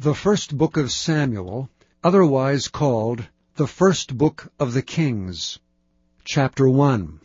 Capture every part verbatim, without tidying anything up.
The first book of Samuel, otherwise called the first book of the Kings. Chapter one.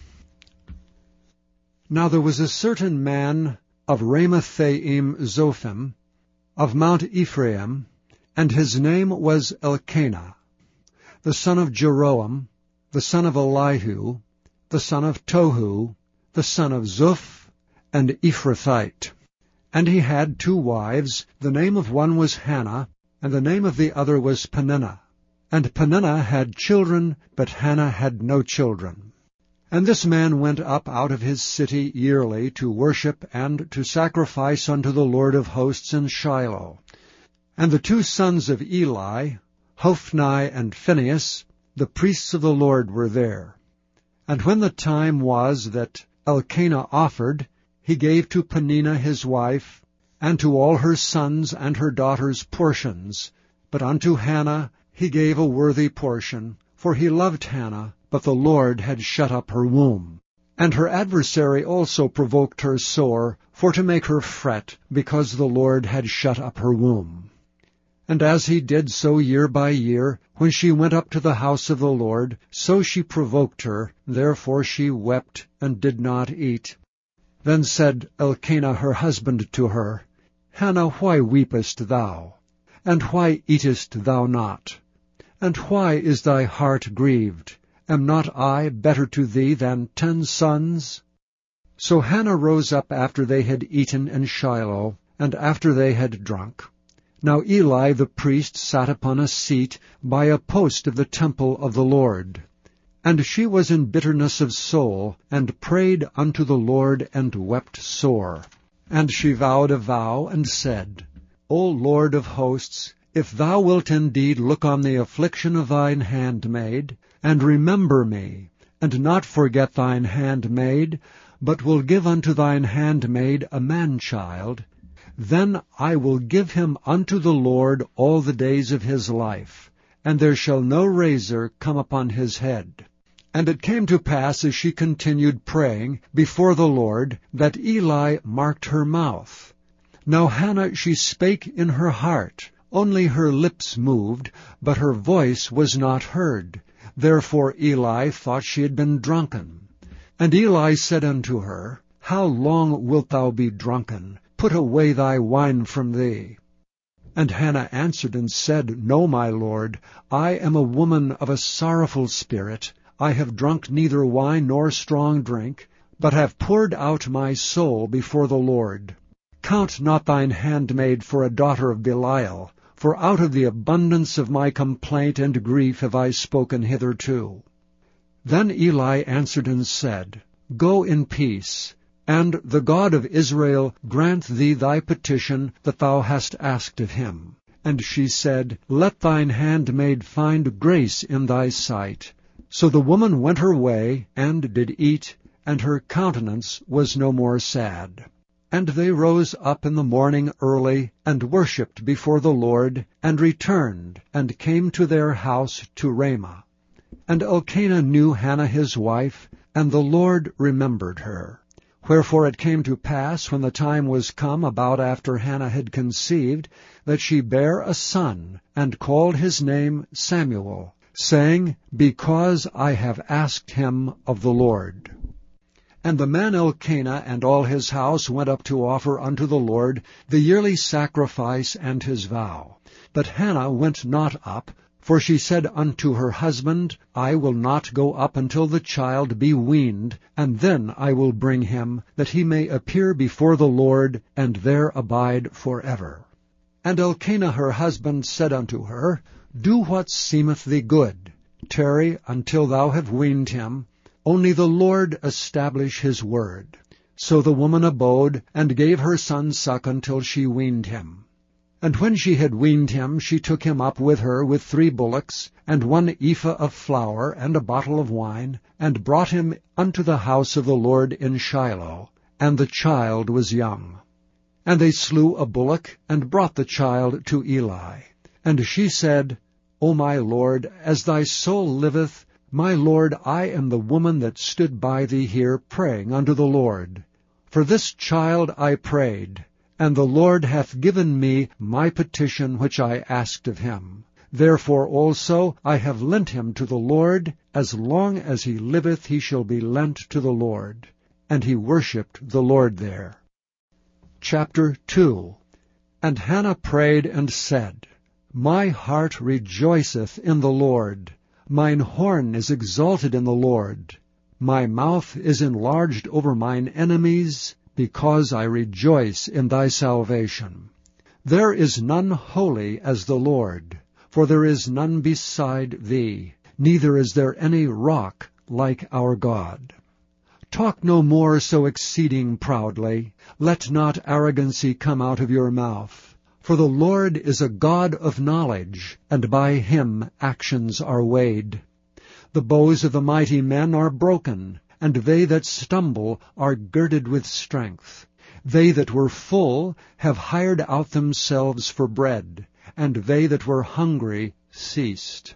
Now there was a certain man of Ramathaim Zophim, of Mount Ephraim, and his name was Elkanah, the son of Jeroam, the son of Elihu, the son of Tohu, the son of Zuph, and Ephrathite. And he had two wives. The name of one was Hannah, and the name of the other was Peninnah. And Peninnah had children, but Hannah had no children. And this man went up out of his city yearly to worship and to sacrifice unto the Lord of hosts in Shiloh. And the two sons of Eli, Hophni and Phinehas, the priests of the Lord, were there. And when the time was that Elkanah offered, he gave to Peninnah his wife, and to all her sons and her daughters portions. But unto Hannah he gave a worthy portion, for he loved Hannah, but the Lord had shut up her womb. And her adversary also provoked her sore, for to make her fret, because the Lord had shut up her womb. And as he did so year by year, when she went up to the house of the Lord, so she provoked her, therefore she wept and did not eat. Then said Elkanah her husband to her, Hannah, why weepest thou? And why eatest thou not? And why is thy heart grieved? Am not I better to thee than ten sons? So Hannah rose up after they had eaten in Shiloh, and after they had drunk. Now Eli the priest sat upon a seat by a post of the temple of the Lord. And she was in bitterness of soul, and prayed unto the Lord, and wept sore. And she vowed a vow, and said, O Lord of hosts, if thou wilt indeed look on the affliction of thine handmaid, and remember me, and not forget thine handmaid, but will give unto thine handmaid a man-child, then I will give him unto the Lord all the days of his life, and there shall no razor come upon his head. And it came to pass, as she continued praying before the Lord, that Eli marked her mouth. Now Hannah she spake in her heart, only her lips moved, but her voice was not heard. Therefore Eli thought she had been drunken. And Eli said unto her, How long wilt thou be drunken? Put away thy wine from thee. And Hannah answered and said, No, my lord, I am a woman of a sorrowful spirit. I have drunk neither wine nor strong drink, but have poured out my soul before the Lord. Count not thine handmaid for a daughter of Belial, for out of the abundance of my complaint and grief have I spoken hitherto. Then Eli answered and said, Go in peace, and the God of Israel grant thee thy petition that thou hast asked of him. And she said, Let thine handmaid find grace in thy sight. So the woman went her way, and did eat, and her countenance was no more sad. And they rose up in the morning early, and worshipped before the Lord, and returned, and came to their house to Ramah. And Elkanah knew Hannah his wife, and the Lord remembered her. Wherefore it came to pass, when the time was come about after Hannah had conceived, that she bare a son, and called his name Samuel, saying, Because I have asked him of the Lord. And the man Elkanah and all his house went up to offer unto the Lord the yearly sacrifice and his vow. But Hannah went not up, for she said unto her husband, I will not go up until the child be weaned, and then I will bring him, that he may appear before the Lord, and there abide forever. And Elkanah her husband said unto her, Do what seemeth thee good. Tarry until thou have weaned him. Only the Lord establish his word. So the woman abode, and gave her son suck until she weaned him. And when she had weaned him, she took him up with her with three bullocks, and one ephah of flour, and a bottle of wine, and brought him unto the house of the Lord in Shiloh. And the child was young. And they slew a bullock, and brought the child to Eli. And she said, O my Lord, as thy soul liveth, my Lord, I am the woman that stood by thee here praying unto the Lord. For this child I prayed, And the Lord hath given me my petition which I asked of him. Therefore also I have lent him to the Lord. As long as he liveth he shall be lent to the Lord. And he worshipped the Lord there. Chapter two. And Hannah prayed and said, My heart rejoiceth in the Lord. Mine horn is exalted in the Lord. My mouth is enlarged over mine enemies, because I rejoice in thy salvation. There is none holy as the Lord, for there is none beside thee, neither is there any rock like our God. Talk no more so exceeding proudly. Let not arrogancy come out of your mouth. For the Lord is a God of knowledge, and by him actions are weighed. The bows of the mighty men are broken, and they that stumble are girded with strength. They that were full have hired out themselves for bread, and they that were hungry ceased.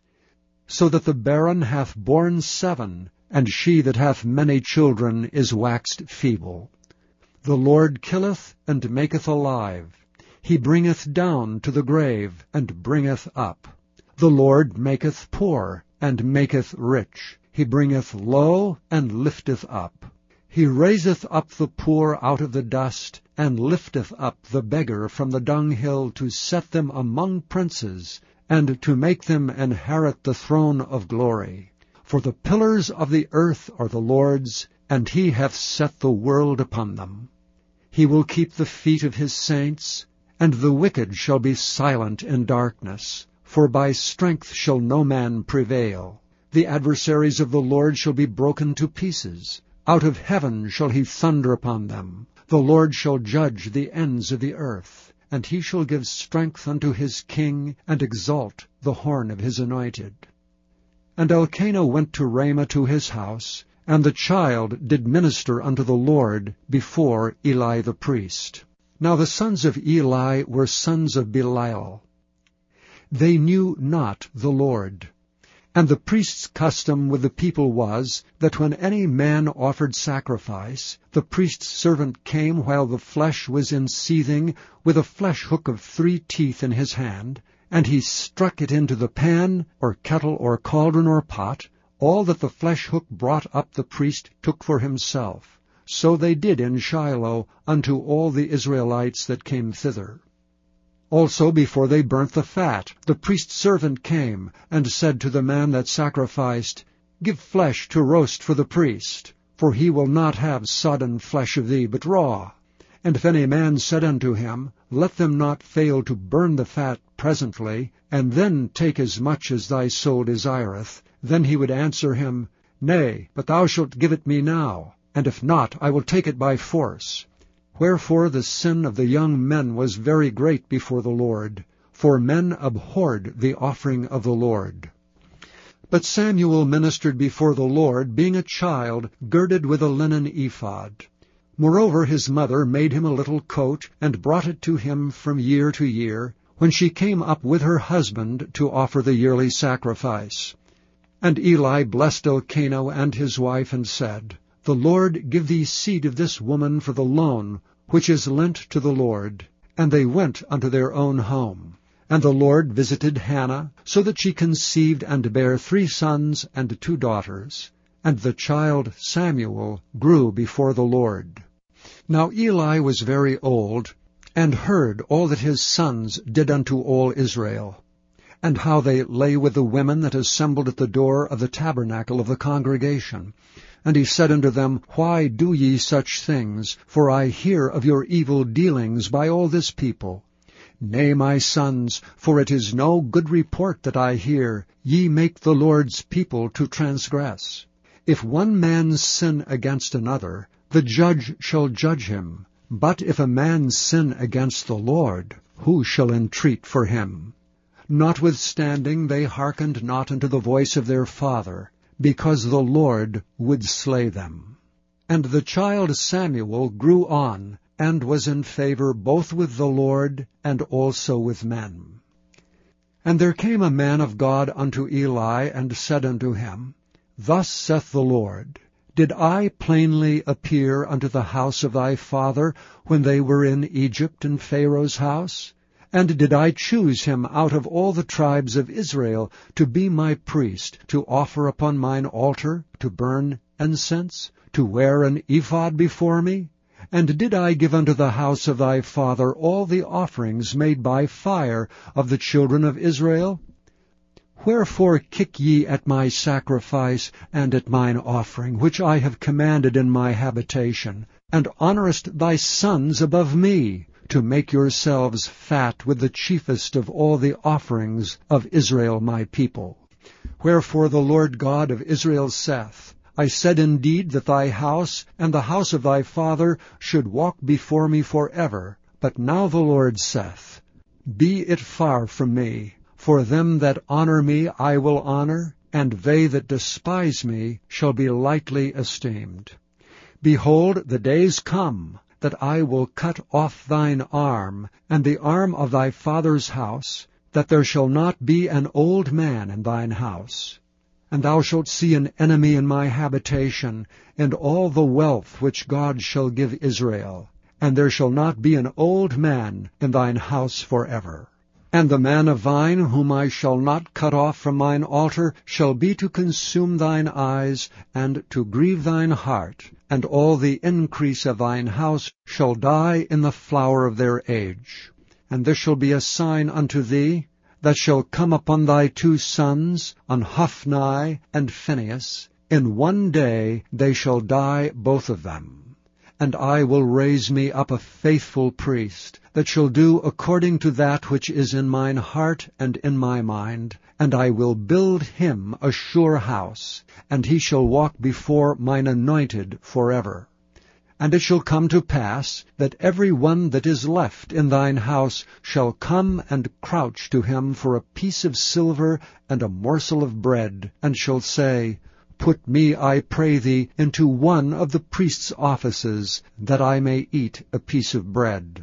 So that the barren hath borne seven, and she that hath many children is waxed feeble. The Lord killeth and maketh alive. He bringeth down to the grave, and bringeth up. The Lord maketh poor, and maketh rich. He bringeth low, and lifteth up. He raiseth up the poor out of the dust, and lifteth up the beggar from the dunghill, to set them among princes, and to make them inherit the throne of glory. For the pillars of the earth are the Lord's, and he hath set the world upon them. He will keep the feet of his saints, and the wicked shall be silent in darkness, for by strength shall no man prevail. The adversaries of the Lord shall be broken to pieces. Out of heaven shall he thunder upon them. The Lord shall judge the ends of the earth, and he shall give strength unto his king, and exalt the horn of his anointed. And Elkanah went to Ramah to his house, and the child did minister unto the Lord before Eli the priest. Now the sons of Eli were sons of Belial. They knew not the Lord. And the priest's custom with the people was, that when any man offered sacrifice, the priest's servant came while the flesh was in seething, with a flesh hook of three teeth in his hand, and he struck it into the pan, or kettle, or cauldron, or pot. All that the flesh hook brought up the priest took for himself. So they did in Shiloh unto all the Israelites that came thither. Also before they burnt the fat, the priest's servant came, and said to the man that sacrificed, Give flesh to roast for the priest, for he will not have sodden flesh of thee, but raw. And if any man said unto him, Let them not fail to burn the fat presently, and then take as much as thy soul desireth, then he would answer him, Nay, but thou shalt give it me now, and if not, I will take it by force. Wherefore the sin of the young men was very great before the Lord, for men abhorred the offering of the Lord. But Samuel ministered before the Lord, being a child, girded with a linen ephod. Moreover his mother made him a little coat, and brought it to him from year to year, when she came up with her husband to offer the yearly sacrifice. And Eli blessed Elkanah and his wife, and said, The Lord give thee seed of this woman for the loan, which is lent to the Lord. And they went unto their own home. And the Lord visited Hannah, so that she conceived and bare three sons and two daughters. And the child Samuel grew before the Lord. Now Eli was very old, and heard all that his sons did unto all Israel, and how they lay with the women that assembled at the door of the tabernacle of the congregation. And he said unto them, Why do ye such things? For I hear of your evil dealings by all this people. Nay, my sons, for it is no good report that I hear. Ye make the Lord's people to transgress. If one man sin against another, the judge shall judge him. But if a man sin against the Lord, who shall entreat for him? Notwithstanding they hearkened not unto the voice of their father, because the Lord would slay them. And the child Samuel grew on, and was in favor both with the Lord and also with men. And there came a man of God unto Eli, and said unto him, Thus saith the Lord, Did I plainly appear unto the house of thy father when they were in Egypt in Pharaoh's house? And did I choose him out of all the tribes of Israel to be my priest, to offer upon mine altar, to burn incense, to wear an ephod before me? And did I give unto the house of thy father all the offerings made by fire of the children of Israel? Wherefore kick ye at my sacrifice and at mine offering, which I have commanded in my habitation, and honourest thy sons above me, to make yourselves fat with the chiefest of all the offerings of Israel my people? Wherefore the Lord God of Israel saith, I said indeed that thy house and the house of thy father should walk before me for ever. But now the Lord saith, Be it far from me, for them that honour me I will honour, and they that despise me shall be lightly esteemed. Behold, the days come, that I will cut off thine arm, and the arm of thy father's house, that there shall not be an old man in thine house. And thou shalt see an enemy in my habitation, and all the wealth which God shall give Israel. And there shall not be an old man in thine house for ever. And the man of thine, whom I shall not cut off from mine altar, shall be to consume thine eyes, and to grieve thine heart. And all the increase of thine house shall die in the flower of their age. And this shall be a sign unto thee, that shall come upon thy two sons, on Hophni and Phinehas. In one day they shall die both of them. And I will raise me up a faithful priest, that shall do according to that which is in mine heart and in my mind. And I will build him a sure house, and he shall walk before mine anointed forever. And it shall come to pass, that every one that is left in thine house shall come and crouch to him for a piece of silver and a morsel of bread, and shall say, Put me, I pray thee, into one of the priest's offices, that I may eat a piece of bread.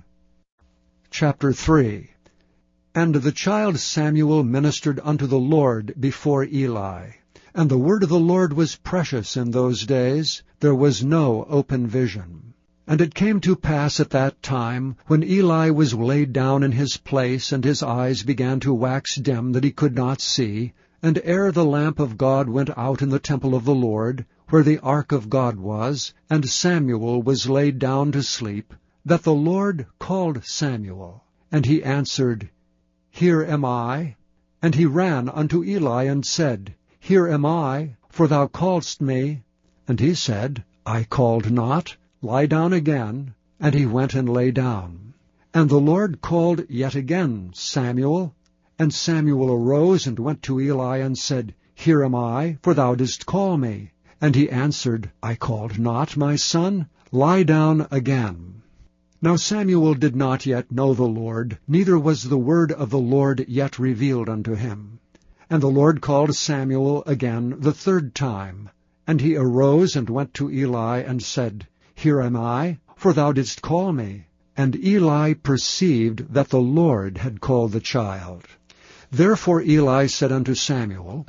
Chapter three. And the child Samuel ministered unto the Lord before Eli. And the word of the Lord was precious in those days. There was no open vision. And it came to pass at that time, when Eli was laid down in his place, and his eyes began to wax dim, that he could not see, and ere the lamp of God went out in the temple of the Lord, where the ark of God was, and Samuel was laid down to sleep, that the Lord called Samuel. And he answered, Here am I. And he ran unto Eli, and said, Here am I, for thou calledst me. And he said, I called not, lie down again. And he went and lay down. And the Lord called yet again, Samuel. And Samuel arose and went to Eli, and said, Here am I, for thou didst call me. And he answered, I called not, my son, lie down again. Now Samuel did not yet know the Lord, neither was the word of the Lord yet revealed unto him. And the Lord called Samuel again the third time. And he arose and went to Eli, and said, Here am I, for thou didst call me. And Eli perceived that the Lord had called the child. Therefore Eli said unto Samuel,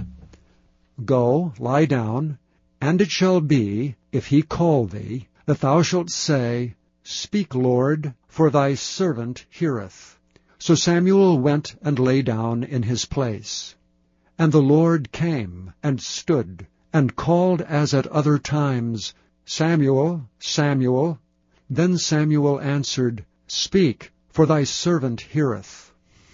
Go, lie down, and it shall be, if he call thee, that thou shalt say, Speak, Lord, for thy servant heareth. So Samuel went and lay down in his place. And the Lord came, and stood, and called as at other times, Samuel, Samuel. Then Samuel answered, Speak, for thy servant heareth.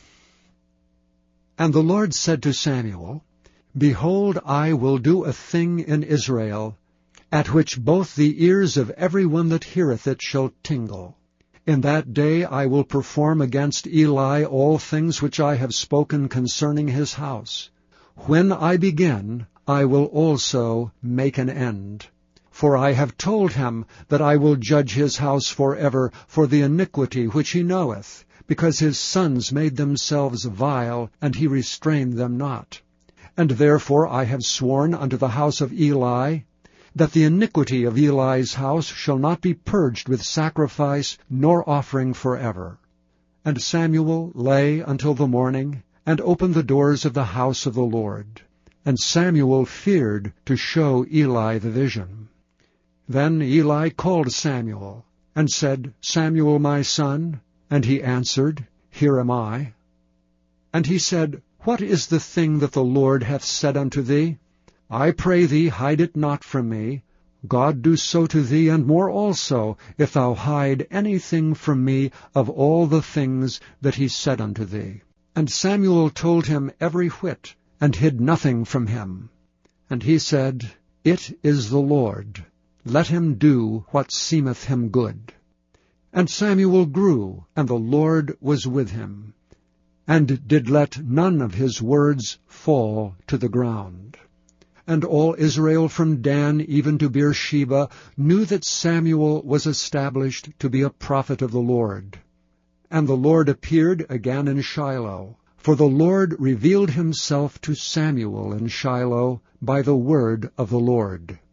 And the Lord said to Samuel, Behold, I will do a thing in Israel, at which both the ears of every one that heareth it shall tingle. In that day I will perform against Eli all things which I have spoken concerning his house. When I begin, I will also make an end. For I have told him that I will judge his house forever for the iniquity which he knoweth, because his sons made themselves vile, and he restrained them not. And therefore I have sworn unto the house of Eli, that the iniquity of Eli's house shall not be purged with sacrifice nor offering forever. And Samuel lay until the morning, and opened the doors of the house of the Lord. And Samuel feared to show Eli the vision. Then Eli called Samuel, and said, Samuel, my son. And he answered, Here am I. And he said, What is the thing that the Lord hath said unto thee? I pray thee, hide it not from me. God do so to thee, and more also, if thou hide anything from me of all the things that he said unto thee. And Samuel told him every whit, and hid nothing from him. And he said, It is the Lord. Let him do what seemeth him good. And Samuel grew, and the Lord was with him, and did let none of his words fall to the ground. And all Israel from Dan even to Beersheba knew that Samuel was established to be a prophet of the Lord. And the Lord appeared again in Shiloh, for the Lord revealed himself to Samuel in Shiloh by the word of the Lord.